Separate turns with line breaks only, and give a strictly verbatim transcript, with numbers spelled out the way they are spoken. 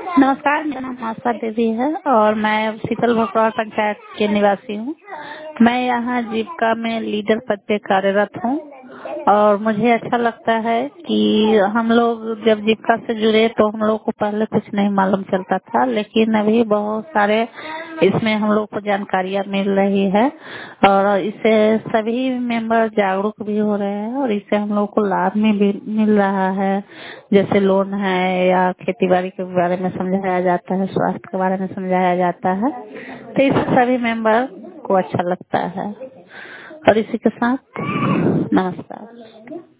नमस्कार, मेरा नाम आशा देवी है और मैं शीतल भगवान पंचायत के निवासी हूँ। मैं यहाँ जीविका में लीडर पद पे कार्यरत हूँ और मुझे अच्छा लगता है कि हम लोग जब जीविका से जुड़े तो हम लोग को पहले कुछ नहीं मालूम चलता था, लेकिन अभी बहुत सारे इसमें हम लोग को जानकारियाँ मिल रही है और इससे सभी मेंबर जागरूक भी हो रहे हैं और इससे हम लोग को लाभ में भी मिल रहा है। जैसे लोन है या खेती बाड़ी के बारे में समझाया जाता है, स्वास्थ्य के बारे में समझाया जाता है, तो इससे सभी मेंबर को अच्छा लगता है। और इसी के साथ नमस्कार।